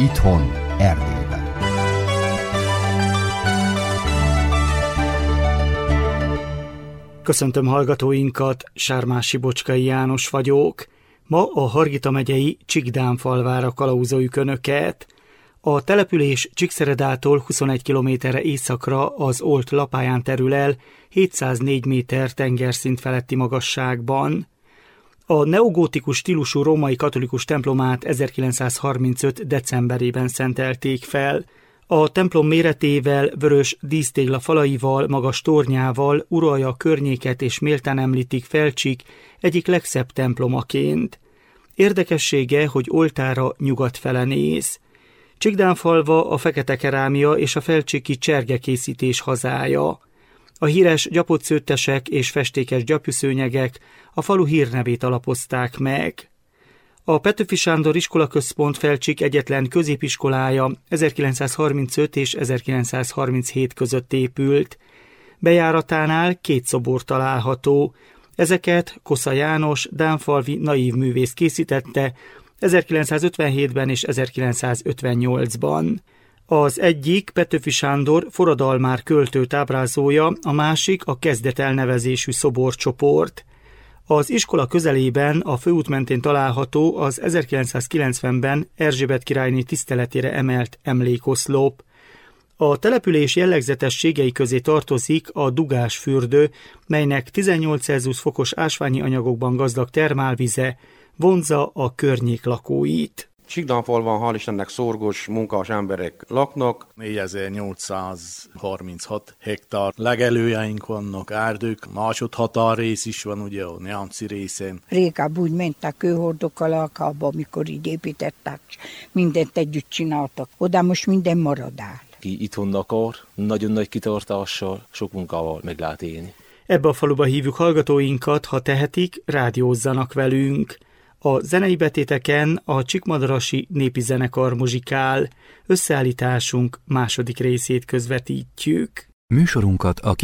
Itthon, Erdélyben. Köszöntöm hallgatóinkat, Sármási Bocskai János vagyok. Ma a Hargita megyei Csíkdánfalvára kalauzoljuk Önöket. A település Csíkszeredától 21 kilométerre északra az Olt lapáján terül el 704 méter tengerszint feletti magasságban. A neogótikus stílusú római katolikus templomát 1935. decemberében szentelték fel. A templom méretével, vörös dísztégla falaival, magas tornyával uralja a környéket és méltán említik Felcsík egyik legszebb templomaként. Érdekessége, hogy oltára nyugat fele néz. Csíkdánfalva a fekete kerámia és a felcsíki csergekészítés hazája. A híres gyapott szőttesek és festékes gyapjúszőnyegek a falu hírnevét alapozták meg. A Petőfi Sándor Iskolaközpont Felcsík egyetlen középiskolája 1935 és 1937 között épült. Bejáratánál 2 szobor található. Ezeket Kosza János dánfalvi naív művész készítette 1957-ben és 1958-ban. Az egyik Petőfi Sándor forradalmár költőt ábrázolja, a másik a Kezdet elnevezésű szoborcsoport. Az iskola közelében a főút mentén található az 1990-ben Erzsébet királyné tiszteletére emelt emlékoszlop. A település jellegzetességei közé tartozik a dugásfürdő, melynek 18 Celsius fokos ásványi anyagokban gazdag termálvize vonzza a környék lakóit. Csíkdánfalván hál' Istennek szorgos, munkás emberek laknak. 4836 hektár legelőjeink vannak, erdők, másodhatárrész is van ugye a Nyánci részén. Régább úgy mentek kőhordokkal alkába, amikor így építettek, mindent együtt csináltak. Oda most minden marad áll. Ki itthon akar, nagyon nagy kitartással, sok munkával meg lehet élni. Ebbe a faluba hívjuk hallgatóinkat, ha tehetik, rádiózzanak velünk. A zenei betéteken a Csíkmadarasi Népi Zenekar muzsikál. Összeállításunk második részét közvetítjük. Műsorunkat a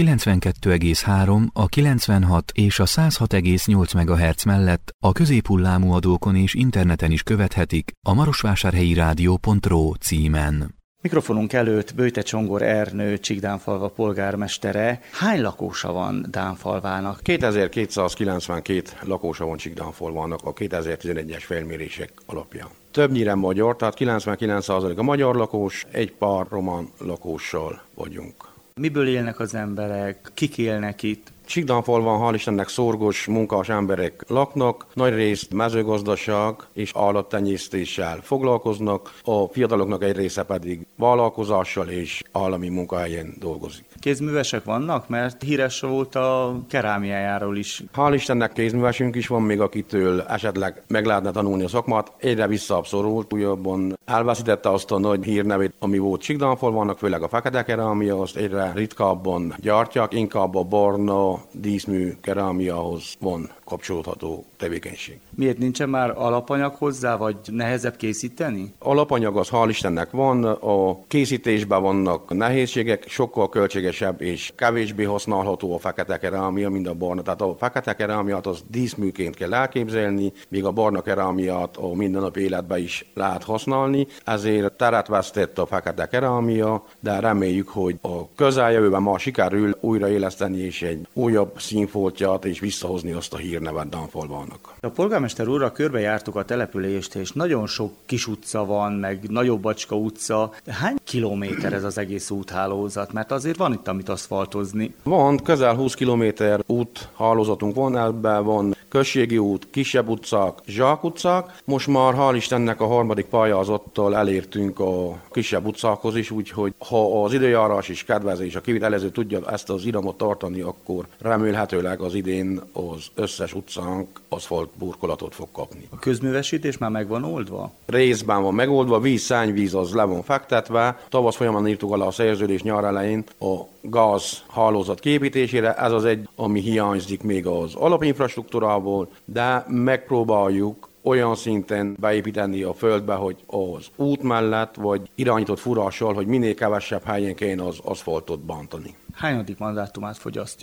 92,3, a 96 és a 106,8 MHz mellett a középhullámú adókon és interneten is követhetik a marosvásárhelyirádió.ro címen. Mikrofonunk előtt Böjte Csongor Ernő, Csíkdánfalva polgármestere. Hány lakósa van Dánfalvának? 2292 lakósa van Csíkdánfalvának a 2011-es felmérések alapján. Többnyire magyar, tehát 99% a magyar lakós, egy pár román lakóssal vagyunk. Miből élnek az emberek? Kik élnek itt? Csíkdánfalván hál' Istennek szorgos, munkás emberek laknak, nagyrészt mezőgazdaság és állattenyésztéssel foglalkoznak, a fiataloknak egy része pedig vállalkozással és állami munkahelyen dolgozik. Kézművesek vannak, mert híres volt a kerámiájáról is. Hál' Istennek kézművesünk is van, még akitől esetleg meg lehetne tanulni a szakmát, egyre visszaabszorult, újabban elveszítette azt a nagy hírnevét, ami volt Csíkdánfalvának, főleg a fekete kerámia, azt egyre ritkábban gyártják, inkább a barna díszmű kerámiahoz van kapcsolódható tevékenység. Miért nincsen már alapanyag hozzá, vagy nehezebb készíteni? Alapanyag az hál' Istennek van, a készítésben vannak nehézségek, sokkal költségesebb és kevésbé használható a fekete kerámia, mint a barna. Tehát a fekete kerámiát az díszműként kell elképzelni, míg a barna kerámiát a mindennapi életben is lehet használni, ezért teret vesztett a fekete kerámia, de reméljük, hogy a közeljövőben már sikerül újraéleszteni és egy újabb színfoltját és visszahozni azt a hírnevet Dánfalvának. A polgármester úrral körbejártuk a települést, és nagyon sok kis utca van, meg Nagyobb Bacska utca. Hány kilométer ez az egész úthálózat? Mert azért van itt, amit aszfaltozni. Van, közel 20 kilométer úthálózatunk van, ebben van községi út, kisebb utcák, zsákutcák. Most már hál' Istennek a harmadik pályázattal elértünk a kisebb utcákhoz is, úgyhogy ha az időjárás is kedvez és a kivitelező tudja ezt az iramot tartani, akkor remélhetőleg az idén az összes utcánk aszfalt burkolatot fog kapni. A közművesítés már meg van oldva? Részben van megoldva, szennyvíz az le van fektetve. Tavasz folyamán írtuk alá a szerződés nyár elején a gáz hálózat kiépítésére. Ez az egy, ami hiányzik még az alapinfrastruktúrából, de megpróbáljuk olyan szinten beépíteni a földbe, hogy az út mellett, vagy irányított fúrással, hogy minél kevesebb helyen kelljen az aszfaltot bántani. Hányadik mandátumát fogyasztja?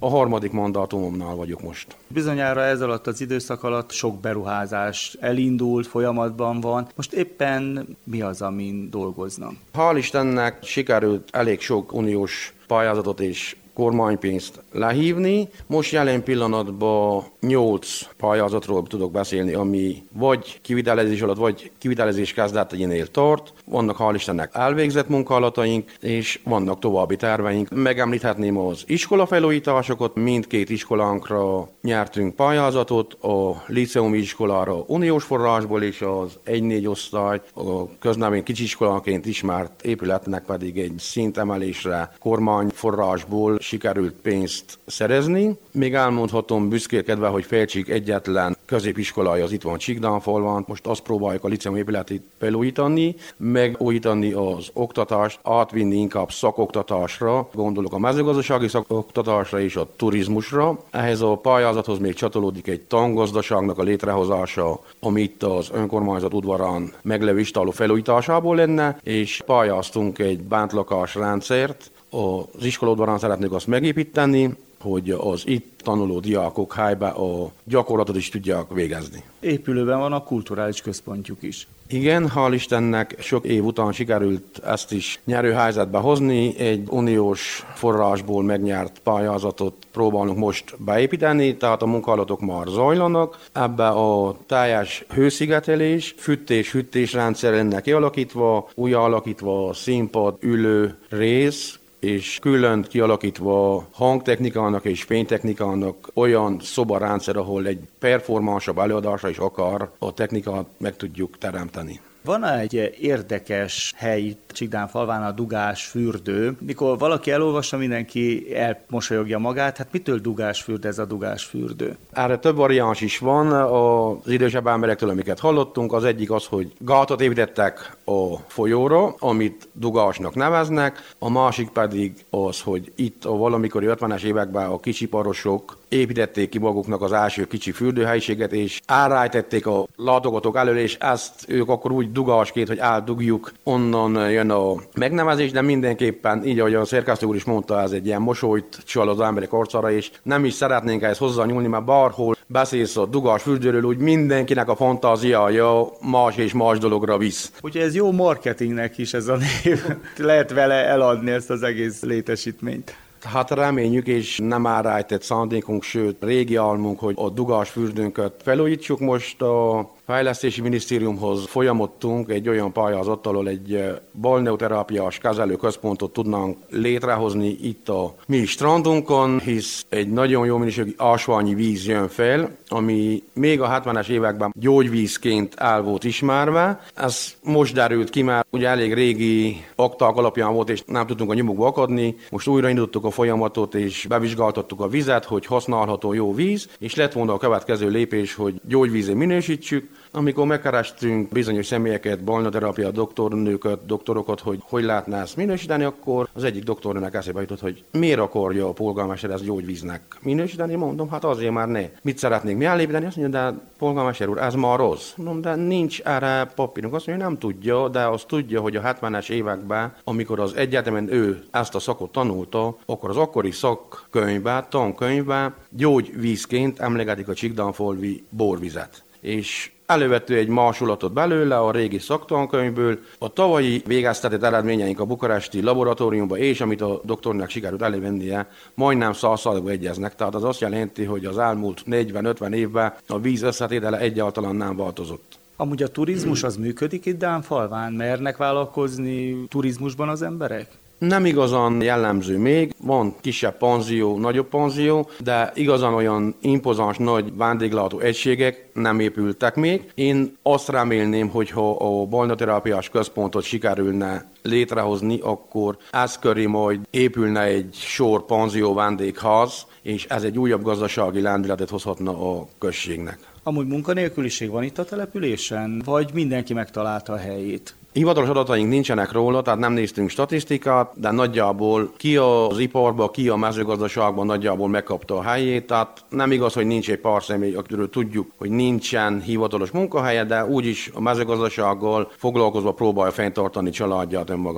a harmadik mandátumomnál vagyok most. Bizonyára ez alatt az időszak alatt sok beruházás elindult, folyamatban van. Most éppen mi az, amin dolgoznak? Hál' Istennek sikerült elég sok uniós pályázatot és kormánypénzt lehívni. Most jelen pillanatban 8 pályázatról tudok beszélni, ami vagy kivitelezés alatt, vagy kivitelezés kezdeteinél tart. Vannak hál' Istennek elvégzett munkálataink, és vannak további terveink. Megemlíthetném az iskolafelújításokat, mindkét iskolánkra nyertünk pályázatot, a líceumi iskolára uniós forrásból, és az 1-4 osztály, a köznevén kicsiskoláként ismert épületnek pedig egy szintemelésre kormányforrásból sikerült pénzt szerezni. Még elmondhatom büszkélkedve, hogy Felcsik egyetlen középiskolája az itt van Csíkdánfalván. Most azt próbáljuk a liceum épületét felújítani, megújítani az oktatást, átvinni inkább szakoktatásra, gondolok a mezőgazdasági szakoktatásra és a turizmusra. Ehhez a pályázathoz még csatolódik egy tangazdaságnak a létrehozása, ami itt az önkormányzat udvarán meglevő istáló felújításából lenne, és pályáztunk egy bántlakásrendszert. Az iskolaudvarán szeretnék azt megépíteni, hogy az itt tanuló diákok helyben a gyakorlatot is tudják végezni. Épülőben van a kulturális központjuk is. Igen, hál' Istennek sok év után sikerült ezt is nyerőhelyzetbe hozni. Egy uniós forrásból megnyert pályázatot próbálunk most beépíteni, tehát a munkálatok már zajlanak. Ebbe a teljes hőszigetelés, fűtés rendszer lenne kialakítva, újra alakítva színpad, ülő rész, és külön kialakítva hangtechnikának és fénytechnikának olyan szobarendszer, ahol egy performansabb előadásra is akar a technikát meg tudjuk teremteni. Van egy érdekes hely itt Csíkdánfalván, a dugásfürdő. Mikor valaki elolvassa, mindenki elmosolyogja magát. Hát mitől dugásfürdő ez a dugásfürdő? Erre több variáns is van az idősebb emberektől, amiket hallottunk. Az egyik az, hogy gátat építettek a folyóra, amit dugásnak neveznek. A másik pedig az, hogy itt a valamikori 50-es években a kicsiparosok építették ki maguknak az első kicsi fürdőhelyiséget, és elrejtették a látogatók elől, és ezt ők akkor úgy dugásként, hogy eldugjuk, onnan jön a megnevezés, de mindenképpen, így ahogy a szerkesztő úr is mondta, ez egy ilyen mosolyt csal az emberek arcára, és nem is szeretnénk ehhez hozzányúlni, mert bárhol beszélsz a dugásfürdőről, úgy mindenkinek a fantáziája más és más dologra visz. Úgyhogy ez jó marketingnek is ez a név. Lehet vele eladni ezt az egész létesítményt. Hát reményük, és nem elrejtett szándékunk, sőt, régi álmunk, hogy a dugásfürdőnket felújítsuk. Most a Fejlesztési Minisztériumhoz folyamodtunk egy olyan pályázattal, ahol egy balneoterápiás kezelőközpontot tudnánk létrehozni itt a mi strandunkon, hisz egy nagyon jó minőségű ásványi víz jön fel, ami még a 70-es években gyógyvízként el volt ismerve. Ez most derült ki, mert ugye elég régi akták alapján volt, és nem tudtunk a nyomukba akadni. Most újraindítottuk a folyamatot, és bevizsgáltattuk a vizet, hogy használható jó víz, és lett volna a következő lépés, hogy gyógyvízé minősítsük. Amikor megkerestünk bizonyos személyeket, balneoterápia doktornőket, doktorokat, hogy lehetne ezt minősíteni, akkor az egyik doktornőnek eszébe jutott, hogy miért akarja a polgármester ezt gyógyvíznek minősíteni. Mondom, hát azért már ne. Mit szeretnék mi elépíteni? Azt mondja, de polgármester úr, ez már rossz. Mondom, de nincs erre papírunk. Azt mondja, nem tudja, de azt tudja, hogy a 70-es években, amikor az egyetemen ő ezt a szakot tanulta, akkor az akkori szakkönyvben, tankönyvben gyógyvízként emlegetik a csíkdánfalvi borvizet. És elővettő egy másolatot belőle a régi szaktankönyvből. A tavalyi végeztetett eredményeink a bukaresti laboratóriumban, és amit a doktornak sikerült elővennie, majdnem 100%-ban egyeznek. Tehát az azt jelenti, hogy az elmúlt 40-50 évben a víz összetétele egyáltalán nem változott. Amúgy a turizmus az működik itt Dánfalván? Mernek vállalkozni turizmusban az emberek? Nem igazán jellemző még, van kisebb panzió, nagyobb panzió, de igazán olyan impozáns nagy vendéglátó egységek nem épültek még. Én azt remélném, hogy ha a balneoterápiás központot sikerülne létrehozni, akkor ez köré majd épülne egy sor panzió vendégház, és ez egy újabb gazdasági lendületet hozhatna a községnek. Amúgy munkanélküliség van itt a településen, vagy mindenki megtalálta a helyét? Hivatalos adataink nincsenek róla, tehát nem néztünk statisztikát, de nagyjából ki az iparban, ki a mezőgazdaságban nagyjából megkapta a helyét, tehát nem igaz, hogy nincs egy pár személy, akiről tudjuk, hogy nincsen hivatalos munkahelye, de úgyis a mezőgazdasággal foglalkozva próbálja fenntartani családját önmagát.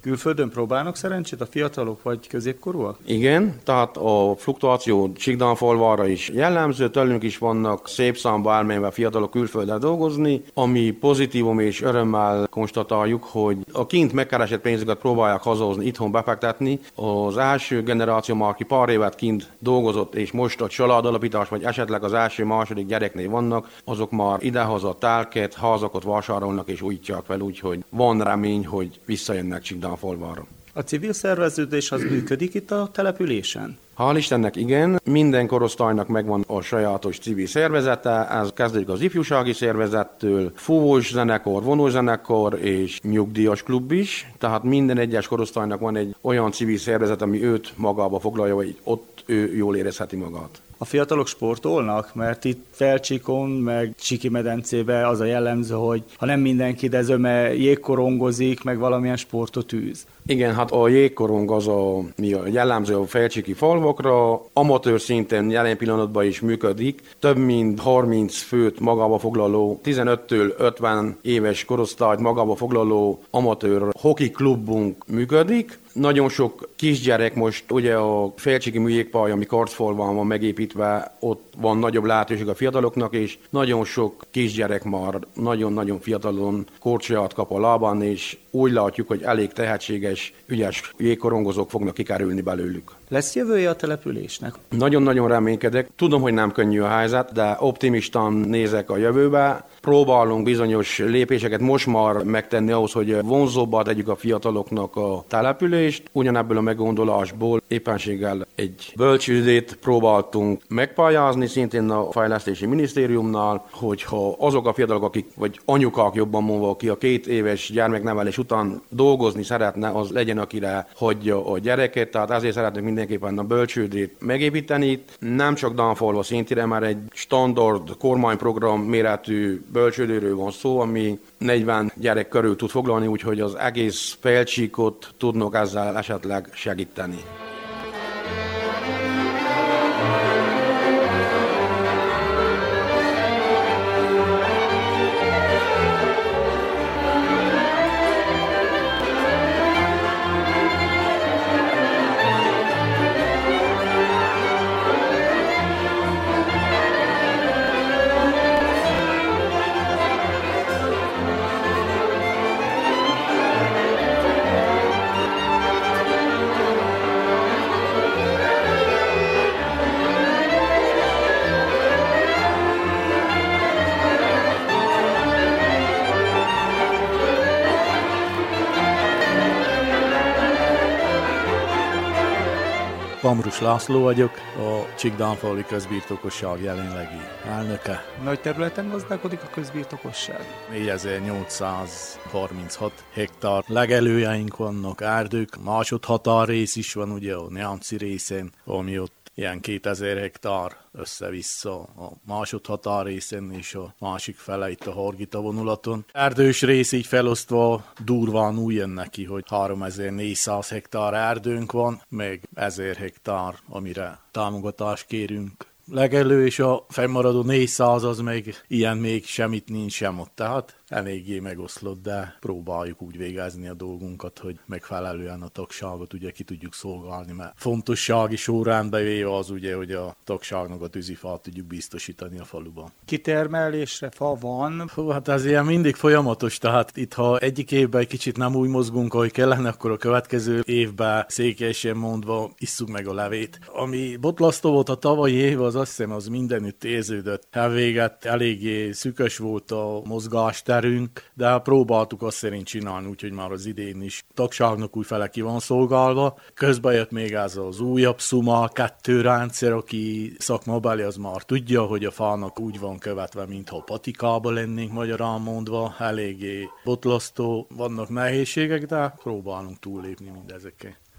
Külföldön próbálnak szerencsét a fiatalok vagy középkorúak? Igen, tehát a fluktuáció Csíkdánfalvára is jellemző, tőlünk is vannak szép számba elmenve fiatalok külföldre dolgozni, ami pozitívum és örömmel konstatáljuk, hogy a kint megkeresett pénzüket próbálják hazahozni, itthon befektetni. Az első generáció már, aki pár évet kint dolgozott, és most a családalapítás, vagy esetleg az első-második gyereknél vannak, azok már idehaza telket, házakat vásárolnak és újítják fel, úgyhogy van remény, hogy visszajönnek Csíkdánfalvára. A civil szerveződés az működik itt a településen? Hál' Istennek igen, minden korosztálynak megvan a sajátos civil szervezete, ez kezdődik az ifjúsági szervezettől, fúvós zenekar, vonózenekar és nyugdíjas klub is, tehát minden egyes korosztálynak van egy olyan civil szervezet, ami őt magába foglalja, hogy ott ő jól érezheti magát. A fiatalok sportolnak, mert itt Felcsikon, meg Csiki-medencébe az a jellemző, hogy ha nem mindenki, de zöme jégkorongozik, meg valamilyen sportot űz. Igen, hát a jégkorong az a jellemző a felcsiki falvakra, amatőr szinten jelen pillanatban is működik, több mint 30 főt magába foglaló, 15-től 50 éves korosztályt magába foglaló amatőr hoki klubunk működik. Nagyon sok kisgyerek most, ugye a Felcsiki műjégpálya, ami Karcfalván van megépítve, ott van nagyobb lehetőség a fiataloknak, és nagyon sok kisgyerek már nagyon-nagyon fiatalon korcsolyát kap a lábán, és úgy látjuk, hogy elég tehetséges, ügyes jégkorongozók fognak kikerülni belőlük. Lesz jövője a településnek? Nagyon-nagyon reménykedek. Tudom, hogy nem könnyű a helyzet, de optimistán nézek a jövőbe. Próbálunk bizonyos lépéseket most már megtenni ahhoz, hogy vonzóbbá tegyük a fiataloknak a települést. Ugyanebből a meggondolásból éppenséggel egy bölcsődét próbáltunk megpályázni, szintén a Fejlesztési Minisztériumnál, hogyha azok a fiatalok, akik, vagy anyukák jobban mondva, aki a 2 éves gyermeknevelés után dolgozni szeretne, az legyen, akire hagyja a gyereket. Tehát ezért szeretnénk mindenképpen a bölcsődét megépíteni. Nem csak Dánfalva szintire, már egy standard kormányprogram méretű bölcsődőről van szó, ami 40 gyerek körül tud foglalni, úgyhogy az egész Felcsíkot tudnak ezzel esetleg segíteni. Pamrus László vagyok, a Csíkdánfalvi közbirtokosság jelenlegi elnöke. Nagy területen gazdálkodik a közbirtokosság? 4836 hektár legelőjeink vannak, erdők, másodhatárrész is van, ugye a Neamci részén, ami ott ilyen 2000 hektár össze-vissza a másodhatárrészen és a másik fele itt a Hargita vonulaton. Erdős rész így felosztva durván úgy jön neki, hogy 3400 hektár erdőnk van, meg 1000 hektár, amire támogatást kérünk. Legelő és a fennmaradó 400 az meg ilyen még semmit nincs sem ott, tehát eléggé megoszlott, de próbáljuk úgy végezni a dolgunkat, hogy megfelelően a tagságot ugye ki tudjuk szolgálni, mert fontossági sorrendbe véve az ugye, hogy a tagságnak a tűzifát tudjuk biztosítani a faluban. Kitermelésre fa van? Hát ez ilyen mindig folyamatos, tehát itt ha egyik évben egy kicsit nem úgy mozgunk, ahogy kellene, akkor a következő évben székelyesen mondva isszuk meg a levét. Ami botlasztó volt a tavalyi év, az azt hiszem, az mindenütt érződött. Elvéget eléggé szükös volt a mozgásterünk, de próbáltuk azt szerint csinálni, úgyhogy már az idén is tagságnak új fele ki van szolgálva. Közben jött még ez az újabb Suma 2 rendszer, aki szakmabeli, az már tudja, hogy a fának úgy van követve, mintha patikába lennénk, magyarán mondva. Eléggé botlasztó, vannak nehézségek, de próbálunk túllépni mindezekkel.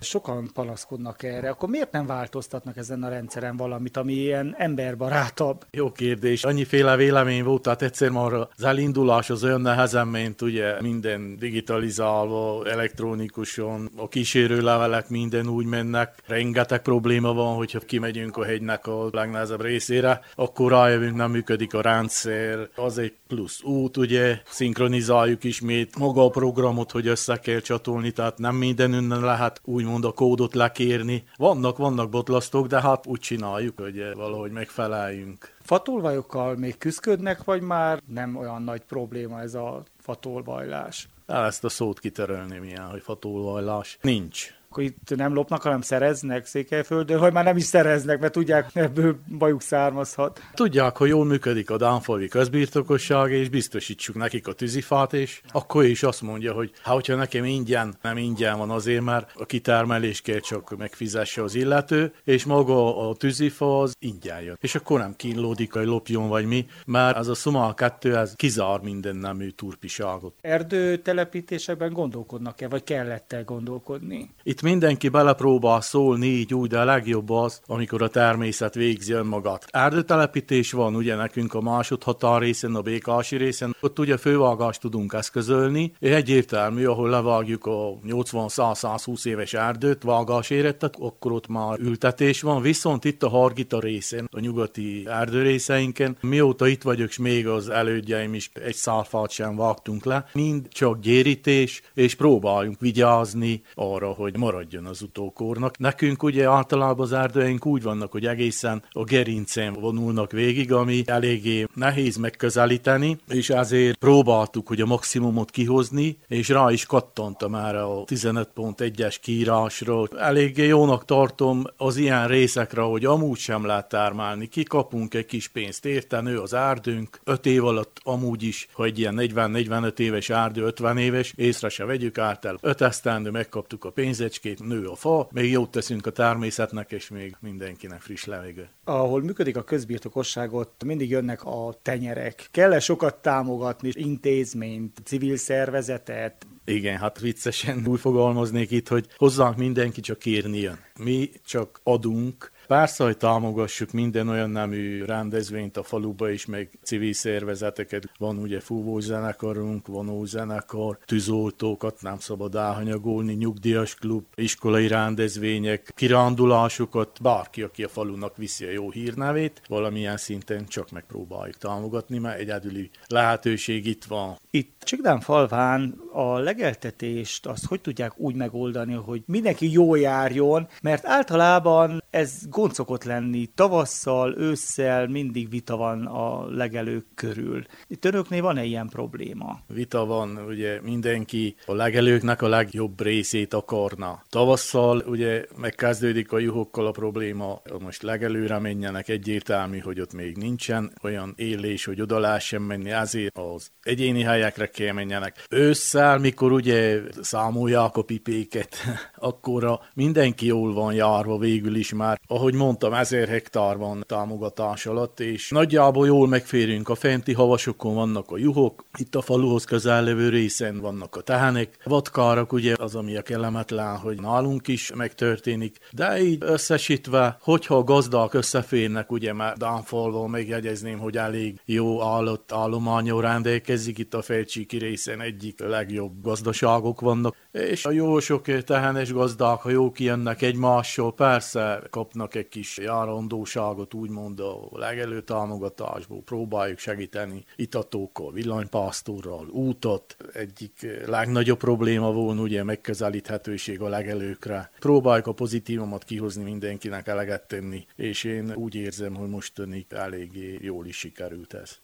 Sokan panaszkodnak erre, akkor miért nem változtatnak ezen a rendszeren valamit, ami ilyen emberbarátabb? Jó kérdés. Annyiféle vélemény volt, tehát egyszer már az elindulás az olyan nehezen ment, ugye minden digitalizálva, elektronikusan, a kísérőlevelek minden úgy mennek. Rengeteg probléma van, hogyha kimegyünk a hegynek a legnehezebb részére, akkor rájövünk, nem működik a rendszer, az egy plusz út, ugye, szinkronizáljuk ismét maga a programot, hogy össze kell csatolni, tehát nem mindenünnen lehet úgymond a kódot lekérni. Vannak botlasztók, de hát úgy csináljuk, hogy valahogy megfeleljünk. Fatolvajokkal még küzdködnek, vagy már nem olyan nagy probléma ez a fatolvajlás? Ezt a szót kitörölném ilyen, hogy fatolvajlás. Nincs. Akkor itt nem lopnak, hanem szereznek Székelyföldön, vagy már nem is szereznek, mert tudják, ebből bajuk származhat. Tudják, hogy jól működik a dánfalvi közbirtokosság, és biztosítsuk nekik a tűzifát, és akkor is azt mondja, hogy hogyha nekem nem ingyen van azért, mert a kitermelés kell csak megfizesse az illető, és maga a tűzifa az ingyen jön. És akkor nem kínlódik, hogy lopjon vagy mi, mert az a Szumal 2 ez kizár minden nemű turpiságot. Erdőtelepítésekben gondolkodnak-e, vagy kellett-e gondolkodni? Itt mindenki belepróbál szólni így úgy, de a legjobb az, amikor a természet végzi önmagát. Erdőtelepítés van ugye nekünk a másodhatár részen, a Békási részen, ott ugye fővágást tudunk eszközölni, és egyértelmű, ahol levágjuk a 80-100-120 éves erdőt, vágásérettet, akkor ott már ültetés van, viszont itt a Hargita részen, a nyugati erdőrészeinken, mióta itt vagyok, és még az elődjeim is egy szálfát sem vágtunk le, mind csak gyérítés, és próbáljunk vigyázni arra, hogy maradjon az utókornak. Nekünk ugye általában az erdőink úgy vannak, hogy egészen a gerincen vonulnak végig, ami eléggé nehéz megközelíteni, és ezért próbáltuk, hogy a maximumot kihozni, és rá is kattantam erre a 15.1-es kiírásra. Eléggé jónak tartom az ilyen részekre, hogy amúgy sem lehet termelni. Kikapunk egy kis pénzt érte, nő az erdőnk, 5 év alatt amúgy is, ha egy ilyen 40-45 éves erdő, 50 éves, észre se vegyük át el. 5 esztendő megkaptuk a pénzecskét, nő a fa, még jót teszünk a természetnek, és még mindenkinek friss levegő. Ahol működik a közbirtokosságot, mindig jönnek a tenyerek. Kell-e sokat támogatni intézményt, civil szervezetet? Igen, hát viccesen úgy fogalmaznék itt, hogy hozzánk mindenki csak kérni jön. Mi csak adunk. Persze, hogy támogassuk minden olyan nemű rendezvényt a faluba is, meg civil szervezeteket. Van ugye fúvózenekarunk, vonózenekar, tűzoltókat nem szabad elhanyagolni, nyugdíjas klub, iskolai rendezvények, kirándulásokat, bárki, aki a falunak viszi a jó hírnevét, valamilyen szinten csak megpróbáljuk támogatni, mert egyedüli lehetőség itt van. Itt Csikdánfalván a legeltetést azt hogy tudják úgy megoldani, hogy mindenki jól járjon, mert általában ez gond szokott lenni. Tavasszal, ősszel mindig vita van a legelők körül. Itt önöknél van-e ilyen probléma? Vita van, ugye mindenki a legelőknek a legjobb részét akarna. Tavasszal ugye megkezdődik a juhokkal a probléma, most legelőre menjenek, egyértelmű, hogy ott még nincsen olyan élés, hogy oda lehessen menni, ezért az egyéni helyekre kell menjenek. Ősszel, mikor ugye számolják a pipéket, akkor mindenki jól van járva végül is már. Ahogy mondtam, 1000 hektár van támogatás alatt, és nagyjából jól megférünk. A fenti havasokon vannak a juhok, itt a faluhoz közel levő részen vannak a tehenek. Vadkárak ugye az, ami a kellemetlen, hogy nálunk is megtörténik, de így összesítve, hogyha a gazdák összeférnek, ugye már Dánfalval megjegyezném, hogy elég jó állatállománnyal rendelkezik, itt a Felcsíki részen egyik legjobb gazdaságok vannak, és a jó sok tehenes gazdák, ha jó kijönnek egymással, persze kapnak egy kis járandóságot, úgymond a legelő támogatásból, próbáljuk segíteni itatókkal, villanypásztorral, útot. Egyik legnagyobb probléma volna ugye megközelíthetőség a legelőkre. Próbáljuk a pozitívomat kihozni, mindenkinek eleget tenni, és én úgy érzem, hogy mostanig eléggé jól is sikerült ez.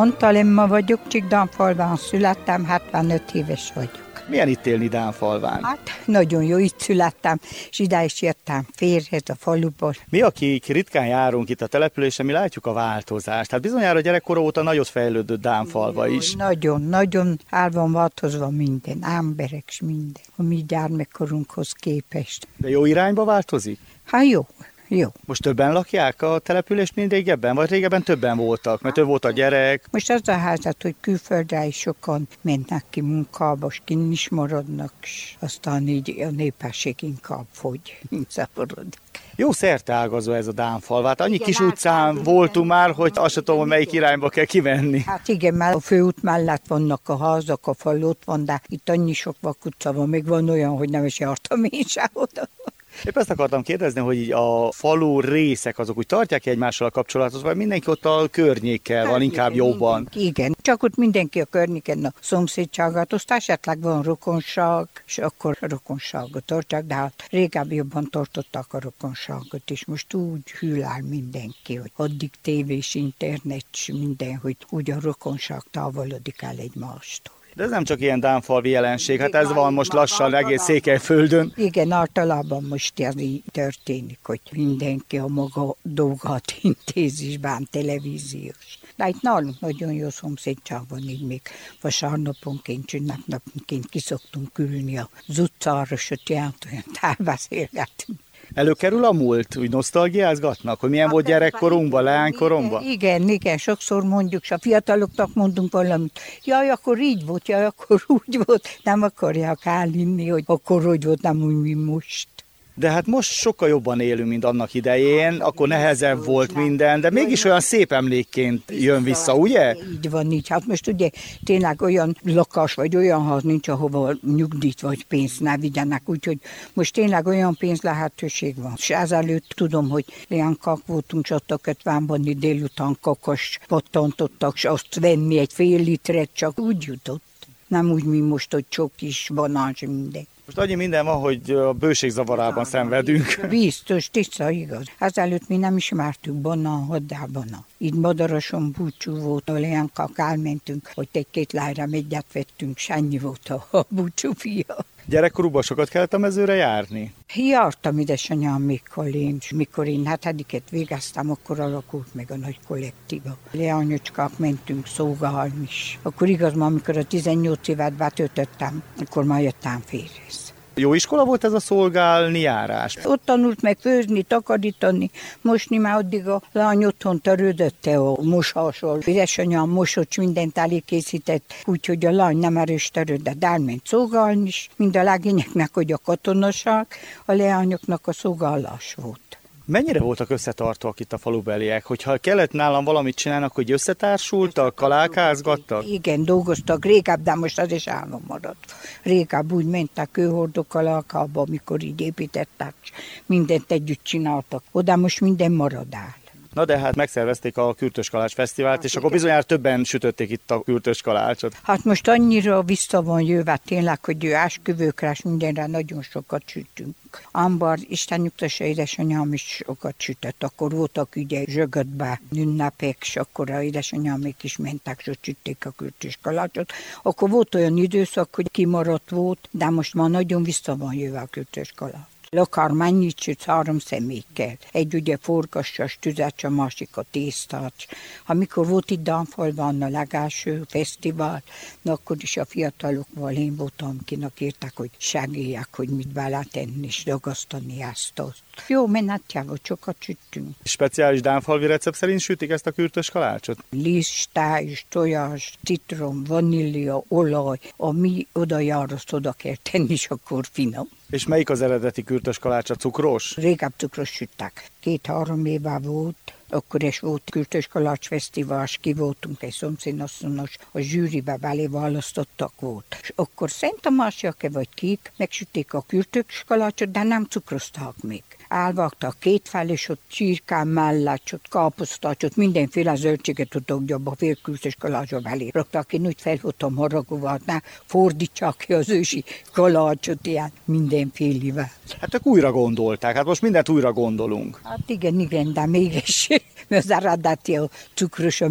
Antal Emma vagyok, Csigdánfalván születtem, 75 éves vagyok. Milyen itt élni Dánfalván? Hát nagyon jó, itt születtem, és ide is jöttem férjhez a faluból. Mi, akik ritkán járunk itt a településen, mi látjuk a változást. Hát bizonyára gyerekkora óta nagyot fejlődött Dánfalva is. Nagyon el van változva minden, emberek és minden, a mi gyermekkorunkhoz képest. De jó irányba változik? Hát jó. Most többen lakják a települést, mint régebben? Vagy régebben többen voltak, mert több volt a gyerek? Most az a helyzet, hogy külföldre is sokan mennek ki munkába, és kinn is maradnak, és aztán így a népesség inkább fogy, mint szaporodik. Jó szerteágazó ez a Dánfalva. Hát annyi kis utcán voltunk már, hogy azt sem tudom, melyik irányba kell kivenni. Hát igen, mert a főút mellett vannak a házak, a falu ott van, de itt annyi sok vakutca van, még van olyan, hogy nem is jártam én sem oda. Épp ezt akartam kérdezni, hogy így a falu részek azok úgy tartják egymással a kapcsolatot, vagy mindenki ott a környékkel van inkább jobban? Igen, csak ott mindenki a környéken a szomszédságát, aztán esetleg van rokonság, és akkor a rokonságot tartják, de hát régebben jobban tartották a rokonságot, és most úgy hűl el mindenki, hogy addig tévés, internet, minden, hogy úgy a rokonság távolodik el egymástól. De ez nem csak ilyen dánfalvi jelenség, hát ez van most lassan egész Székelyföldön. Igen, általában most ez így történik, hogy mindenki a maga dolgát intézésben, televíziós. De itt nálunk nagyon jó szomszédság van, így még vasárnaponként, ünnepnaponként kiszoktunk ülni az utcára, és ott olyan távbeszélgetünk. Előkerül a múlt, úgy nosztalgiázgatnak, hogy milyen volt gyerekkorunkban, leánykoromban? Igen, sokszor mondjuk, és a fiataloknak mondunk valamit, jaj, akkor így volt, jaj, akkor úgy volt, nem akarják elhinni, hogy akkor úgy volt, nem úgy, mint most. De hát most sokkal jobban élünk, mint annak idején, akkor nehezebb volt minden, de mégis olyan szép emlékként jön vissza, ugye? Így van, így. Hát most ugye tényleg olyan lakás, vagy olyan ház nincs, ahova nyugdíjt vagy pénzt ne vigyenek, úgyhogy most tényleg olyan pénz lehetőség van. És ezelőtt tudom, hogy ilyen kak voltunk Csattakötvánban, délután kakas pattantottak, és azt venni egy fél litret, csak úgy jutott. Nem úgy, mint most, hogy csokis, banás, minden. Most annyi minden van, hogy a bőség zavarában szenvedünk. Biztos, tiszta, igaz. Ezelőtt mi nem ismertük banán, haddában. Itt Madarason búcsú volt, olyankak elmentünk, hogy egy-két lájra megyet vettünk, s ennyi volt a búcsú fia. Gyerekkorúban sokat kellett a mezőre járni? Jártam édesanyám, mikor én 7-et végeztem, akkor alakult meg a nagy kollektíva. Leányocskák mentünk szolgálni is. Akkor igaz, amikor a 18 évet betöltöttem, akkor már jöttem férjhez. Jó iskola volt ez a szolgálni járás? Ott tanult meg főzni, takarítani, mosni, már addig a lány otthon törődötte a mosásról. Édesanyám mosott, mindent elékészített, úgyhogy a lány nem erős törődött, de elment szolgálni is. Mind a legényeknek, hogy a katonaság, a leányoknak a szolgálás volt. Mennyire voltak összetartóak itt a falubeliek? Hogyha kellett nálam valamit csinálnak, hogy összetársultak, kalálkázgattak? Igen, dolgoztak régebb, de most az is állam maradt. Régebb úgy mentek kőhordok alkalba, amikor így építettek, mindent együtt csináltak. Oda most minden marad el. Na de hát megszervezték a Kürtös Kalács Fesztivált, és akkor bizonyára többen sütötték itt a Kürtös Kalácsot. Hát most annyira vissza van jöve tényleg, hogy esküvőkre és mindenre nagyon sokat sütünk. Ambar, Isten nyugtassa, édesanyám is sokat sütött, akkor voltak ugye zsögötbe ünnepek, és akkor a édesanyámék is mentek, és sütték a Kürtös Kalácsot. Akkor volt olyan időszak, hogy kimaradt volt, de most már nagyon vissza van jöve a Kürtös Kalács. Akár mennyit süt, 3 személy kell. Egy ugye forgassas tüzet, a másik a tésztát. Amikor volt itt Dánfalván a legelső fesztivál, akkor is a fiatalokval én voltam, akinek írták, hogy segélyek, hogy mit beletenni és ragasztani ezt. Jó menetjával sokat sütünk. Speciális dánfalvi recept szerint sütik ezt a Kürtös Kalácsot? Listális, tojás, citrom, vanília, olaj, ami oda jár, azt oda kell tenni, és akkor finom. És melyik az eredeti Kürtös Kalács, a cukros? Régebb cukros süttek. 2-3 éve volt, akkor is volt Kürtös Kalács Fesztivál, ki voltunk egy szomszédasszonos, a zsűribe belé választottak volt. És akkor Szent Tamásjake vagy kik megsütték a Kürtös Kalácsot, de nem cukrozták még. Elvágtak kétfel, és ott csirkán mellett, ott káposztát, ott mindenféle zöldséget tudtak abba a félkürtös kalácsba belé raktak. Én úgy fel voltam haragúval, ne fordítsák ki az ősi kalácsot ilyen mindenfélivel. Hát ők újra gondolták, hát most mindent újra gondolunk. Hát igen, de mégis az eredeti a cukros, amit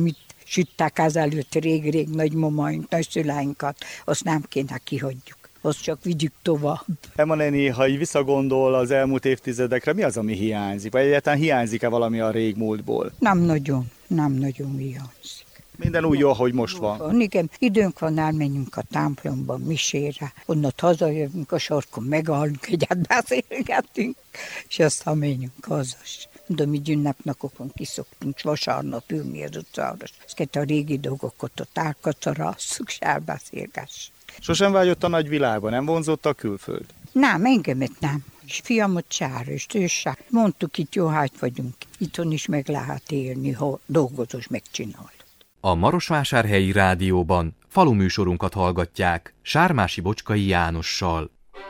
sütták ezelőtt rég-rég nagymamaink, nagyszüleinkat, azt nem kéne kihagyjuk. Azt csak vigyük tovább. Emma néni, ha így visszagondol az elmúlt évtizedekre, mi az, ami hiányzik? Vagy egyáltalán hiányzik-e valami a régmúltból? Nem nagyon hiányzik. Minden úgy jó, ahogy most van. Igen, időnk van, elmenjünk a templomba, misére, onnat hazajövünk, a sarkon megállunk, egyet beszélgetünk, és aztán menjünk haza. De mi ünnepnapokon kiszoktunk vasárnap ülni az utcára, ezeket a régi dolgokat ott elkacarasszuk, és elbeszélgessünk. Sosem vágyott a nagy világban, nem vonzott a külföld? Nem, engemet nem. És fiamot sára, és ő sára. Mondtuk, itt jó hágy vagyunk, itthon is meg lehet élni, ha dolgozós megcsinál. A Marosvásárhelyi Rádióban faluműsorunkat hallgatják Sármási Bocskai Jánossal.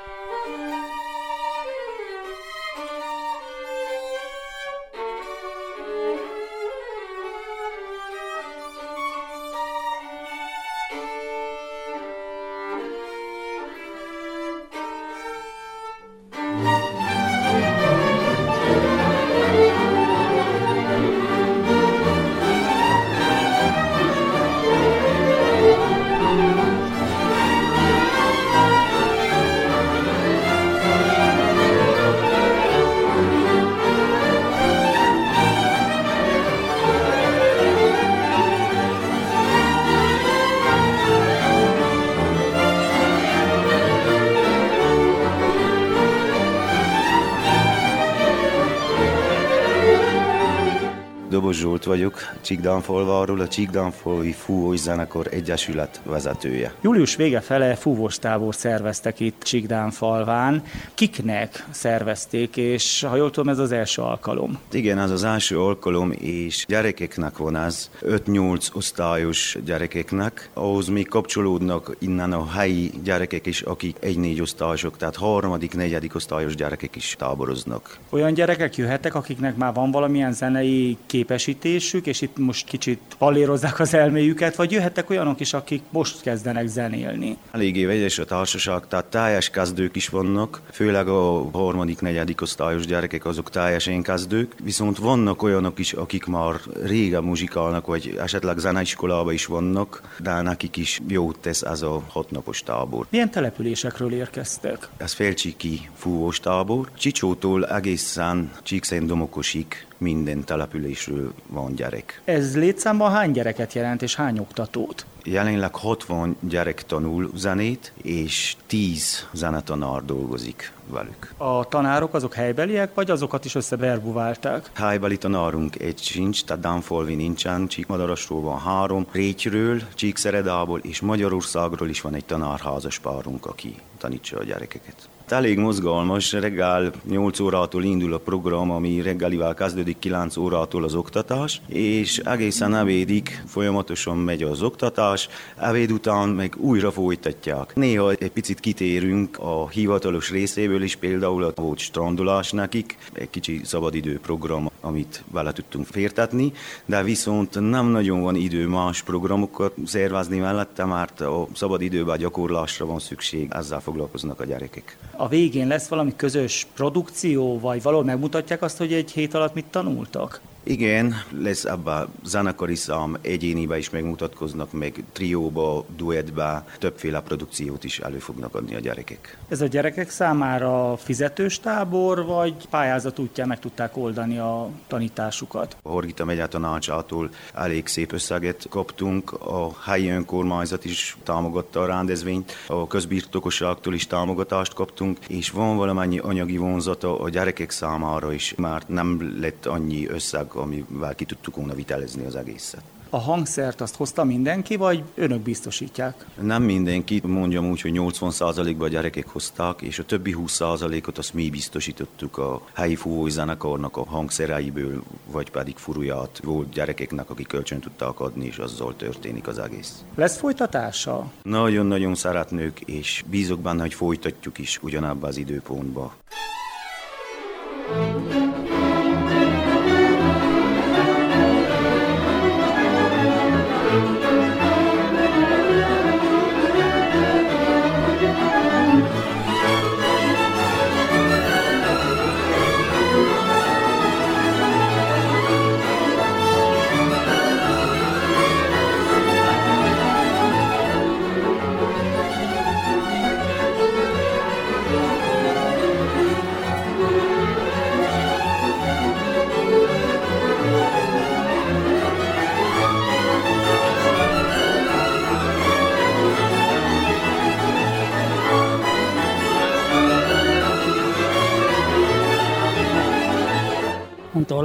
Dobos Zsolt vagyok, Csíkdánfalváról, a Csíkdánfalvi Fúvós Zenekar Egyesület vezetője. Július vége fele fúvós tábort szerveztek itt Csíkdánfalván. Kiknek szervezték, és ha jól tudom, ez az első alkalom? Igen, ez az első alkalom, és gyerekeknek van ez, 5-8 osztályos gyerekeknek. Ahhoz még kapcsolódnak innen a helyi gyerekek is, akik 1-4 osztályosok, tehát 3.-4. osztályos gyerekek is táboroznak. Olyan gyerekek jöhettek, akiknek már van valamilyen zenei képesítésük, és itt most kicsit pallérozzák az elméjüket, vagy jöhettek olyanok is, akik most kezdenek zenélni? Eléggé vegyes a társaság, tehát teljes kezdők is vannak, főleg a 3.-4. osztályos gyerekek azok teljesen kezdők, viszont vannak olyanok is, akik már régen muzsikálnak, vagy esetleg zeneiskolába is vannak, de nekik is jót tesz ez a 6 napos tábor. Milyen településekről érkeztek? Ez Félcsíki fúvós tábor, Csicsótól egészen Csíkszentdomokosig minden településről van gyerek. Ez létszámban hány gyereket jelent, és hány oktatót? Jelenleg 60 gyerek tanul zenét, és 10 zenetanár dolgozik velük. A tanárok azok helybeliek, vagy azokat is összeverbuválták? Helybeli tanárunk egy sincs, tehát Dánfalvi nincsen, Csíkmadarasról van 3, Rétyről, Csíkszeredából és Magyarországról is van egy tanárházas párunk, aki tanítsa a gyerekeket. Elég mozgalmas, reggel 8 órától indul a program, ami reggelivel kezdődik, 9 órától az oktatás, és egészen ebédig folyamatosan megy az oktatás, ebéd után meg újra folytatják. Néha egy picit kitérünk a hivatalos részéből is, például volt strandolás nekik, egy kicsi szabadidő program, amit vele tudtunk fértetni, de viszont nem nagyon van idő más programokat szervezni mellette, mert a szabadidőben gyakorlásra van szükség, ezzel foglalkoznak a gyerekek. A végén lesz valami közös produkció, vagy valahol megmutatják azt, hogy egy hét alatt mit tanultak? Igen, lesz ebben zenekari szám, egyénibe is megmutatkoznak, meg trióba, duettbe, többféle produkciót is elő fognak adni a gyerekek. Ez a gyerekek számára fizetős tábor, vagy pályázat útján meg tudták oldani a tanításukat? A Hargita megye tanácsától elég szép összeget kaptunk, a helyi önkormányzat is támogatta a rendezvényt, a közbirtokosságtól is támogatást kaptunk, és van valamennyi anyagi vonzata a gyerekek számára is, mert nem lett annyi összeg, amivel ki tudtuk volna vitelezni az egészet. A hangszert azt hozta mindenki, vagy önök biztosítják? Nem mindenki, mondjam úgy, hogy 80%-ban a gyerekek hozták, és a többi 20%-ot azt mi biztosítottuk a helyi fúvós zenekarnak a hangszereiből, vagy pedig furuját volt gyerekeknek, akik kölcsön tudták adni, és azzal történik az egész. Lesz folytatása? Nagyon-nagyon szeretnők, és bízok benne, hogy folytatjuk is ugyanabban az időpontban.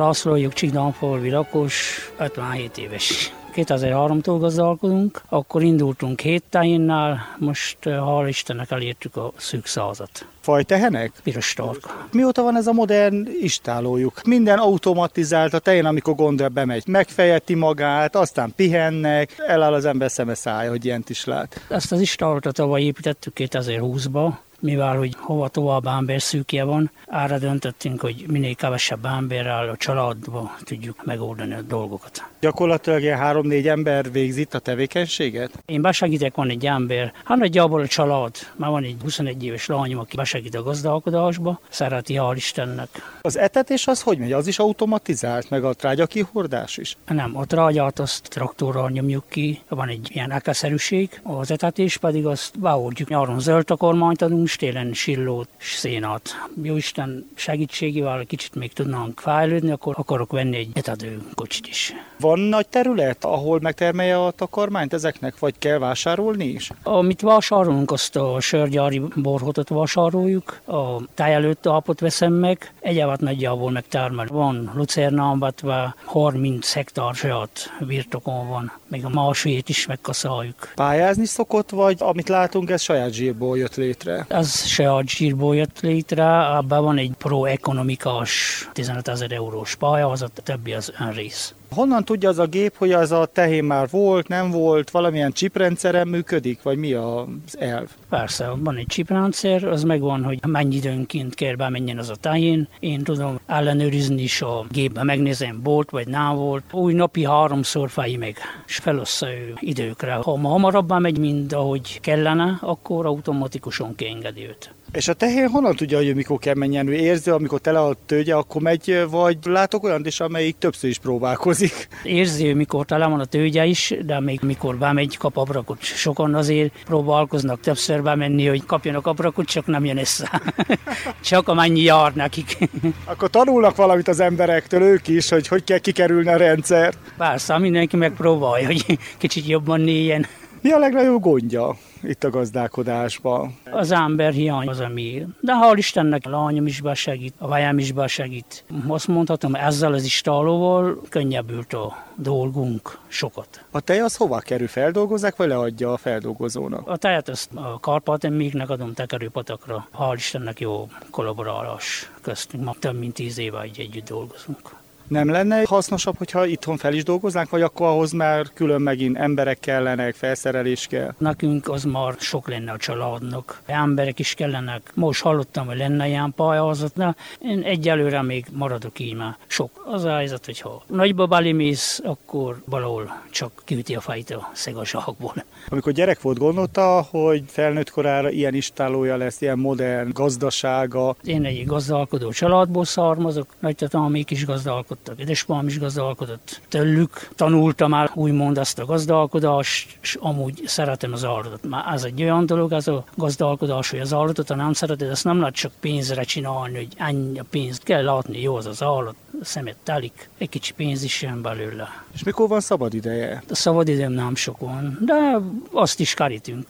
László vagyok, Csigdánfalvi lakos, 57 éves. 2003-tól gazdálkodunk, akkor indultunk 7 tajinnál, most hál' Istennek elértük a szűk 100-at. Fajtehenek? Piros tarka. Mióta van ez a modern istálójuk? Minden automatizált, a tején, amikor gondra bemegy, megfejeti magát, aztán pihennek, eláll az ember szeme szája, hogy ilyent is lát. Ezt az istálót tavaly építettük 2020-ba, mivel hogy hova tovább ember szűkje van, arra döntöttünk, hogy minél kevesebb emberrel a családba tudjuk megoldani a dolgokat. Gyakorlatilag ilyen 3-4 ember végzi itt a tevékenységet? Én besegítek, van egy ember, nagyjából a család, már van egy 21 éves lányom, aki besegít a gazdálkodásba, szereti, hál' Istennek. Az etetés az hogy megy? Az is automatizált, meg a trágyakihordás is? Nem, a trágyát azt traktorral nyomjuk ki, van egy ilyen ekeszerűség, az etetés pedig azt beoldjuk. Nyáron zöld takarmányt adunk, télen sillót, szénát. Jóisten segítségével kicsit még tudnánk fejlődni, akkor akarok venni egy etető kocsit is. Van nagy terület, ahol megtermelje a takarmányt ezeknek, vagy kell vásárolni is? Amit vásárolunk, azt a sörgyári borhotot vásároljuk, a táj előtt alapot veszem meg, egyébként nagyjából megtermel. Van lucernában, 30 hektár saját birtokon van, még a másét is megkaszáljuk. Pályázni szokott, vagy amit látunk, ez saját zsírból jött létre? Ez saját zsírból jött létre, abban van egy pro-ekonomikás 15 000 eurós pályázat, a többi az önrész. Honnan tudja az a gép, hogy az a tehén már volt, nem volt, valamilyen csiprendszeren működik, vagy mi az elv? Persze, van egy csiprendszer, az megvan, hogy mennyi időnként kell bemenjen az a tehén. Én tudom ellenőrizni is a gépben, megnézem, volt vagy nem volt. Új napi 3-szor fej meg, és felossza ő időkre. Ha hamarabb megy, mint ahogy kellene, akkor automatikusan kiengedi őt. És a tehén honnan tudja, hogy mikor kell menjen? Ő érzi, amikor tele a tőgye, akkor megy, vagy látok olyant is, amelyik többször is próbálkozik? Érzi, mikor tele van a tőgye is, de még mikor bemegy, kap abrakot. Sokan azért próbálkoznak többször bemenni, hogy kapjanak abrakot, csak nem jön össze. Csak amennyi jár nekik. Akkor tanulnak valamit az emberektől ők is, hogy kell kikerülni a rendszer. Persze, mindenki megpróbálja, hogy kicsit jobban néljen. Mi a legnagyobb gondja itt a gazdálkodásban? Az emberhiány az, ami. De hál' Istennek a lányom is besegít, a vajám is besegít. Azt mondhatom, ezzel az istálóval könnyebbült a dolgunk sokat. A tej az hova kerül? Feldolgozzák, vagy leadja a feldolgozónak? A tejet azt a Kárpát-Emmiknek adom tekerőpatakra. Hál' Istennek jó kollaborálás köztünk. Ma több mint 10 éve együtt dolgozunk. Nem lenne hasznosabb, hogyha itthon fel is dolgoznánk, vagy akkor ahhoz már külön megint emberek kellenek, felszerelés kell? Nekünk az már sok lenne a családnak. Emberek is kellenek. Most hallottam, hogy lenne ilyen pályázat, de én egyelőre még maradok így, mert sok. Az a helyzet, hogyha nagyba belemész, akkor valahol csak kiüti a fejt a szegaságból. Amikor gyerek volt, gondolta, hogy felnőtt korára ilyen istálója lesz, ilyen modern gazdasága? Én egy gazdálkodó családból származok, nagytatámék is gazdálkodtak. Édesapám is gazdálkodott. Tőlük tanultam el úgymond ezt a gazdálkodást, és amúgy szeretem az állatot. Már ez egy olyan dolog, ez a gazdálkodás, hogy az állatot, ha nem szereted, ezt nem lehet csak pénzre csinálni, hogy ennyi a pénzt kell látni, jó az állat, a szemet telik, egy kicsi pénz is jön belőle. És mikor van szabad ideje? A szabad időm nem sok van, de azt is kerítünk.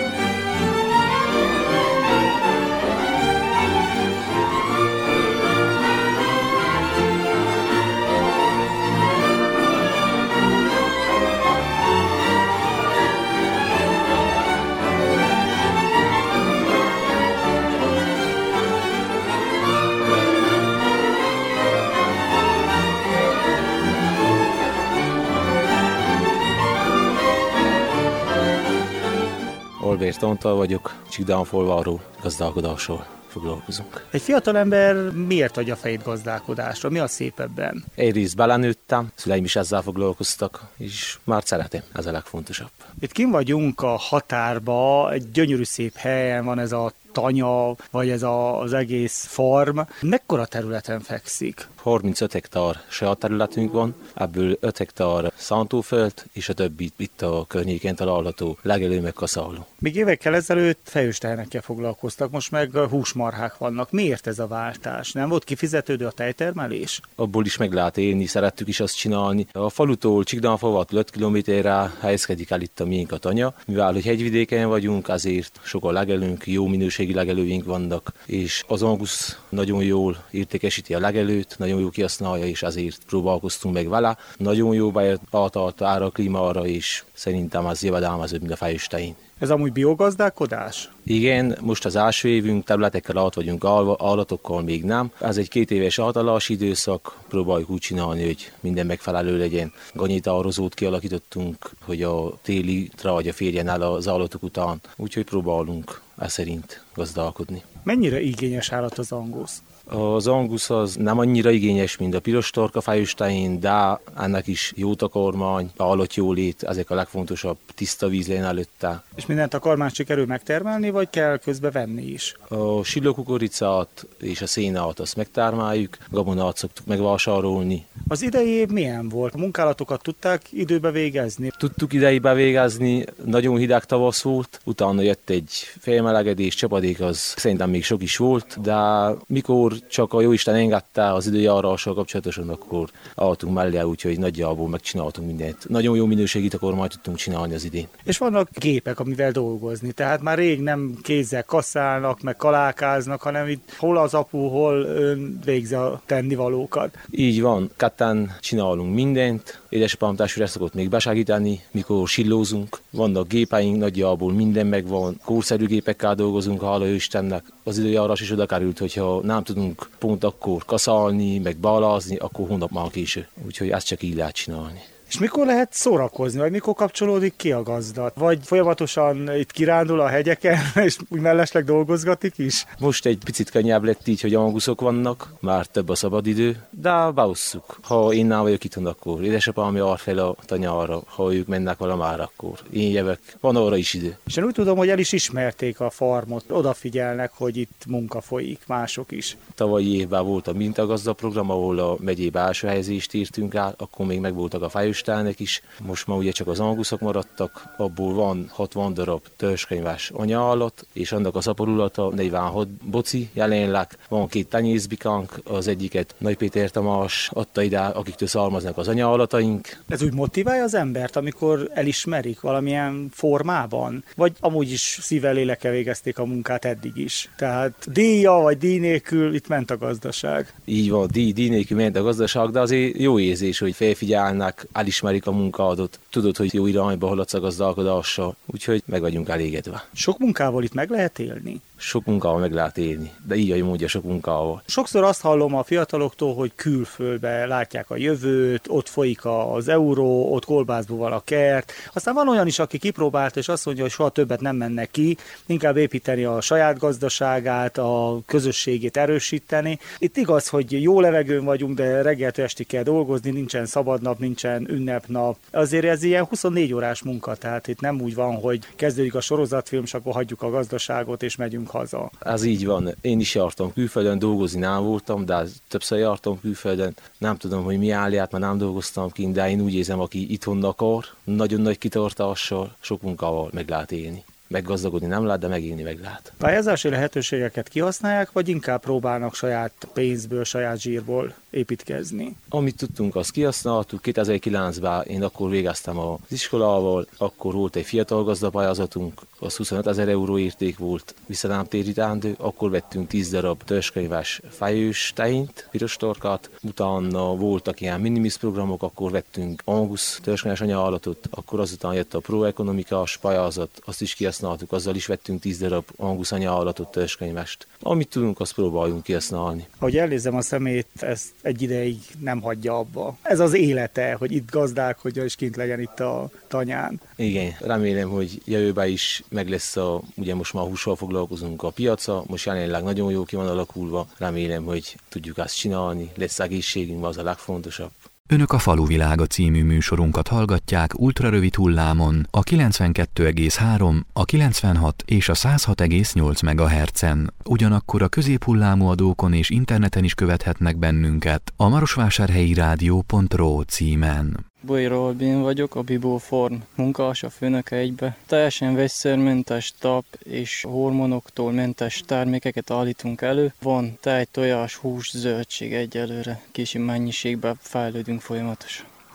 Albert Antal vagyok, Csigdánfalváról, gazdálkodásról foglalkozunk. Egy fiatalember miért adja fejét gazdálkodásra? Mi a szép ebben? Egyrészt belenőttem, szüleim is ezzel foglalkoztak, és már szeretem, ez a legfontosabb. Itt kint vagyunk a határba, egy gyönyörű szép helyen van ez a tanya, vagy ez az egész farm. Mekkora területen fekszik? 35 hektár saját területünk van, ebből 5 hektár szántóföld, és a többi itt a környéken található legelő meg kaszáló. Még évekkel ezelőtt fejős tehenekkel foglalkoztak, most meg húsmarhák vannak. Miért ez a váltás? Nem volt kifizetődő a tejtermelés? Abból is meg lehet élni, szerettük is azt csinálni. A falutól Csigdánfalvától 5 kilométerre helyezkedik el itt a miénk a tanya. Mivel hogy hegyvidéken vagyunk, azért sokkal legelünk, jó minőségű minőségi legelőink vannak, és az Angus nagyon jól értékesíti a legelőt, nagyon jó kihasználja, és azért próbálkoztunk meg vele. Nagyon jó betartott ára a klímára, és szerintem az jövedelmezőbb, mint a fejőstein. Ez amúgy biogazdálkodás? Igen, most az első évünk, területekkel át vagyunk, állatokkal még nem. Ez egy 2 éves átállási időszak, próbáljuk úgy csinálni, hogy minden megfelelő legyen. Ganyitározót kialakítottunk, hogy a téli trágya férjen el az állatok után, úgyhogy próbálunk ez szerint gazdálkodni. Mennyire igényes állat az Angus? Az Angus az nem annyira igényes, mint a piros torka fejőstein, de ennek is jó takarmány, állatjólét, ezek a legfontosabb, tiszta víz legyen előtte. És mindent a takarmányt sikerül megtermelni, vagy kell közbe venni is? A sillókukoricát és a szénát azt megtermeljük, gabonát szoktuk megvásárolni. Az idei év milyen volt? A munkálatokat tudták időbe végezni? Tudtuk idei bevégezni, nagyon hideg tavasz volt, utána jött egy felmelegedés, csapadék, az szerintem még sok is volt, de mikor csak a jóisten engedte az időjárással kapcsolatosan, akkor álltunk mellé, úgyhogy nagyjából megcsináltunk mindent. Nagyon jó minőségi takarmányt tudtunk csinálni az idén. És vannak gépek, amivel dolgozni, tehát már rég nem kézzel kasszálnak, meg kalálkáznak, hanem itt hol az apu, hol ön végzi a tennivalókat. Így van, ketten csinálunk mindent. Édesapám testvére szokott még besegíteni, mikor sillózunk. Vannak gépeink, nagyjából minden megvan. Korszerű gépekkel dolgozunk, hála Istennek. Az időjárás is oda került, hogyha nem tudunk pont akkor kaszálni, meg balázni, akkor hónap már késő. Úgyhogy ezt csak így lehet csinálni. És mikor lehet szórakozni, vagy mikor kapcsolódik ki a gazda? Vagy folyamatosan itt kirándul a hegyeken, és úgy mellesleg dolgozgatik is? Most egy picit könnyebb lett így, hogy anguszok vannak, már több a szabadidő, de beosszuk. Ha én nem vagyok itthon, akkor édesapám jár fel a tanyára, ha ők mennek valamára, akkor én jövök. Van arra is idő. És én úgy tudom, hogy el is ismerték a farmot, odafigyelnek, hogy itt munka folyik, mások is. Tavalyi évben volt a mintagazda program, ahol a megyébe első helyezést írtunk el, akkor még megvoltak a fejőstelnek is. Most már ugye csak az anguszok maradtak, abból van 60 darab törzskönyves anyaállat, és annak a szaporulata 46 boci jelenleg. Van 2 tenyészbikánk, az egyiket Nagy Péter Tamás adta ide, akiktől származnak az anyaállataink. Ez úgy motiválja az embert, amikor elismerik valamilyen formában? Vagy amúgy is szívvel lélekkel végezték a munkát eddig is? Tehát díja vagy díj nélkül itt ment a gazdaság. Így van, díj nélkül ment a gazdaság, de azért jó érzés, hogy felfigyelnek, elismerik a munkádat, tudod, hogy jó irányba haladsz a gazdálkodással, úgyhogy meg vagyunk elégedve. Sok munkával itt meg lehet élni? Sok munkával meg lehet élni, de így, ahogy mondja, sok munkával. Sokszor azt hallom a fiataloktól, hogy külföldbe látják a jövőt, ott folyik az euró, ott kolbászból van a kert. Aztán van olyan is, aki kipróbálta, és azt mondja, hogy soha többet nem mennek ki, inkább építeni a saját gazdaságát, a közösségét erősíteni. Itt igaz, hogy jó levegőn vagyunk, de reggeltől estig kell dolgozni, nincsen szabadnap, nincsen ünnepnap. Azért ez ilyen 24 órás munka, tehát itt nem úgy van, hogy kezdődik a sorozatfilm, és akkor hagyjuk a gazdaságot, és megyünk haza. Ez így van. Én is jártam külföldön, dolgozni nem voltam, de többször jártam külföldön. Nem tudom, hogy mi állját, mert nem dolgoztam kint, de én úgy érzem, aki itthon akar, nagyon nagy kitartással, sok munkával meg lehet élni. Meggazdagodni nem lehet, de megélni meg lehet. Pályázási lehetőségeket kihasználják, vagy inkább próbálnak saját pénzből, saját zsírból építkezni? Amit tudtunk, azt kihasználtuk. 2009-ben én akkor végeztem az iskolával, akkor volt egy fiatal gazdapályázatunk, az 25 000 euró érték volt, vissza nem térítendő, akkor vettünk 10 darab törzskönyves fejősteint, piros torkát, utána voltak ilyen minimis programok, akkor vettünk angusz törzskönyves anyaállatot, akkor azután jött a proekonomikás pályázat, azt is kihasználtuk, azzal is vettünk 10 darab angusz anyaállatot, törzskönyvest. Amit tudunk, azt próbáljunk kihasználni. Ahogy elnézem a szemét, ezt egy ideig nem hagyja abba. Ez az élete, hogy itt gazdálkodja és kint legyen itt a tanyán. Igen, remélem, hogy jövőben is meg lesz ugye most már hússal foglalkozunk a piaca, most jelenleg nagyon jó ki van alakulva, remélem, hogy tudjuk ezt csinálni, lesz egészségünk, az a legfontosabb. Önök a Faluvilága című műsorunkat hallgatják ultrarövid hullámon a 92,3, a 96 és a 106,8 MHz-en. Ugyanakkor a középhullámú adókon és interneten is követhetnek bennünket a marosvásárhelyi rádió.ro címen. Bolyai Albin vagyok, a Bibó Farm munkás, a főnöke egybe. Teljesen vegyszermentes tap és hormonoktól mentes termékeket állítunk elő. Van tej, tojás, hús, zöldség egyelőre. Kicsi mennyiségben fejlődünk folyamatosan.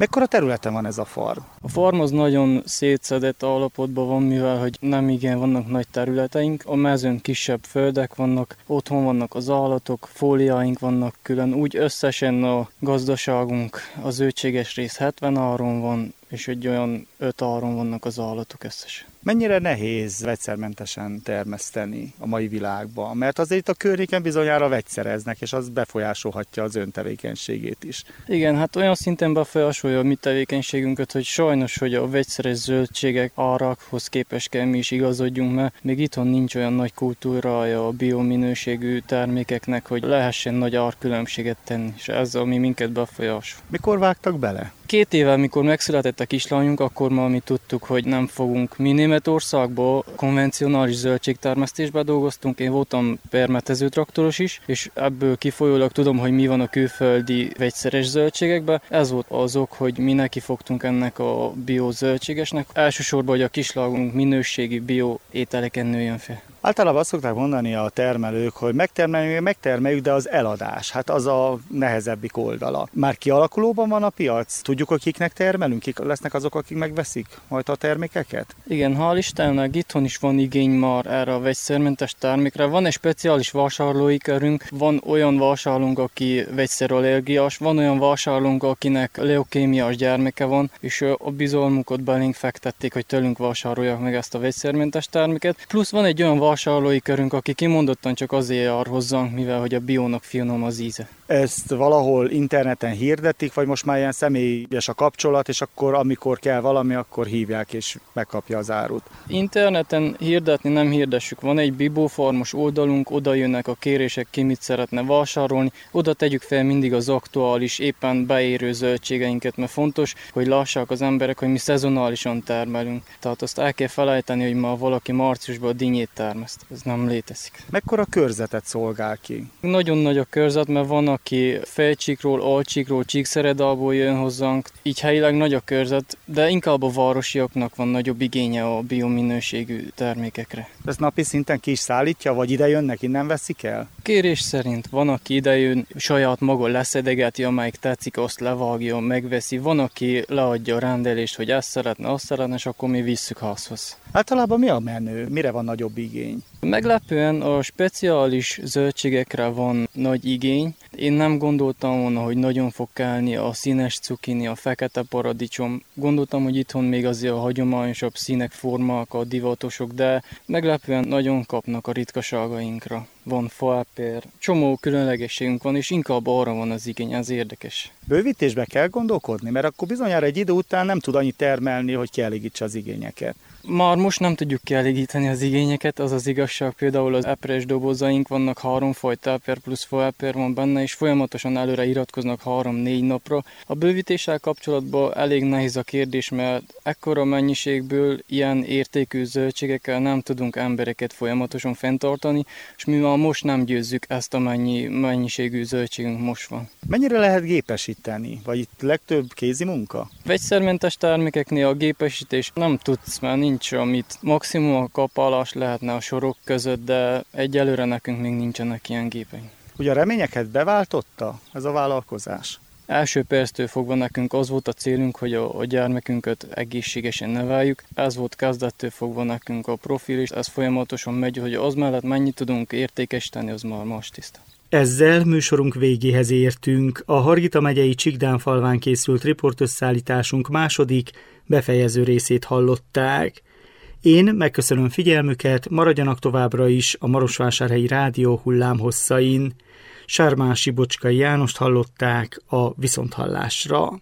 Mekkora területen van ez a farm? A farm az nagyon szétszedett állapotban van, mivel hogy nem igen vannak nagy területeink. A mezőn kisebb földek vannak, otthon vannak az állatok, fóliáink vannak külön. Úgy összesen a gazdaságunk, az zöldséges rész 70 áron van, és egy olyan 5 áron vannak az állatok összesen. Mennyire nehéz vegyszermentesen termeszteni a mai világban? Mert azért itt a környéken bizonyára vegyszereznek, és az befolyásolhatja az ön tevékenységét is. Igen, hát olyan szinten befolyásolja a mi tevékenységünket, hogy sajnos, hogy a vegyszeres zöldségek árakhoz képest kell mi is igazodjunk, mert még itthon nincs olyan nagy kultúrája a biominőségű termékeknek, hogy lehessen nagy árkülönbséget tenni, és ez ami minket befolyásol. Mikor vágtak bele? 2 éve, mikor megszületett a kislányunk, akkor már mi tudtuk, hogy nem fogunk. Mi Németországból konvencionális zöldségtermesztésben dolgoztunk, én voltam permetező traktoros is, és ebből kifolyólag tudom, hogy mi van a külföldi vegyszeres zöldségekben. Ez volt az ok, hogy mi nekifogtunk ennek a biozöldségesnek. Elsősorban, hogy a kislányunk minőségi bio ételeken nőjön fel. Általában azt szokták mondani a termelők, hogy megtermeljük, de az eladás, hát az a nehezebbik oldala. Már kialakulóban van a piac? Tudjuk, hogy kiknek termelünk? Kik lesznek azok, akik megveszik majd a termékeket? Igen, hál' Istennek itthon is van igény már erre a vegyszermentes termékre. Van egy speciális vásárlói körünk, van olyan vásárlónk, aki vegyszerallergiás, van olyan vásárlónk, akinek leukémiás gyermeke van, és a bizalmukat belénk fektették, hogy tőlünk vásárolják meg ezt a vegyszermentes terméket. Plusz van egy olyan vásárlói körünk, aki kimondottan csak azért jár hozzánk, mivel hogy a biónak finom az íze. Ezt valahol interneten hirdetik, vagy most már ilyen személyes a kapcsolat, és akkor amikor kell valami, akkor hívják és megkapja az árut? Interneten hirdetni nem hirdessük. Van egy bibófarmos oldalunk, oda jönnek a kérések, ki mit szeretne vásárolni. Oda tegyük fel mindig az aktuális, éppen beérő zöldségeinket, mert fontos, hogy lássák az emberek, hogy mi szezonálisan termelünk. Tehát azt el kell felejteni, hogy ma valaki márciusban dinnyét termeszt. Ez nem létezik. Mekkora körzetet szolgál ki? Nagyon nagy a körzet, mert van, aki Fejcsíkról, Alcsíkról, Csíkszeredából jön hozzánk. Így helyileg nagy a körzet, de inkább a városiaknak van nagyobb igénye a biominőségű termékekre. Ez napi szinten ki is szállítja, vagy ide jönnek, innen veszik el? Kérés szerint van, aki idejön, saját maga leszedegeti, amelyik tetszik, azt levágja, megveszi. Van, aki leadja a rendelést, hogy ezt szeretne, azt szeretne, és akkor mi visszük házhoz. Általában mi a menő? Mire van nagyobb igény? Meglepően a speciális zöldségekre van nagy igény. Én nem gondoltam volna, hogy nagyon fog kelni a színes cukini, a fekete paradicsom. Gondoltam, hogy itthon még azért a hagyományosabb színek, formák, a divatosok, de meglepően nagyon kapnak a ritkaságainkra. Van faepér, csomó különlegességünk van, és inkább arra van az igény, ez érdekes. Bővítésbe kell gondolkodni, mert akkor bizonyára egy idő után nem tud annyit termelni, hogy kielégítse az igényeket. Már most nem tudjuk kielégíteni az igényeket, az az igazság, például az epres dobozaink vannak, 3 fajta eper plusz faepér van benne, és folyamatosan előre iratkoznak 3-4 napra. A bővítéssel kapcsolatban elég nehéz a kérdés, mert ekkora mennyiségből ilyen értékű zöldségekkel nem tudunk embereket folyamatosan fenntartani, és mi már most nem győzzük ezt a mennyiségű zöldségünk most van. Mennyire lehet gépesíteni? Vagy itt legtöbb kézi munka? Vegyszermentes termékeknél a gépesítés nem tudsz, mert nincs, amit maximum a kapálás lehetne a sorok között, de egyelőre nekünk még nincsenek ilyen gépeink. Ugye a reményeket beváltotta ez a vállalkozás? Első perctől fogva nekünk az volt a célunk, hogy a gyermekünket egészségesen neveljük. Ez volt kezdettől fogva nekünk a profil, és ez folyamatosan megy, hogy az mellett mennyit tudunk értékesíteni, az már most tiszta. Ezzel műsorunk végéhez értünk. A Hargita megyei Csikdánfalván készült riportösszállításunk második, befejező részét hallották. Én megköszönöm figyelmüket, maradjanak továbbra is a Marosvásárhelyi Rádió hullámhosszain. Sármán Sibocskai Jánost hallották a viszonthallásra.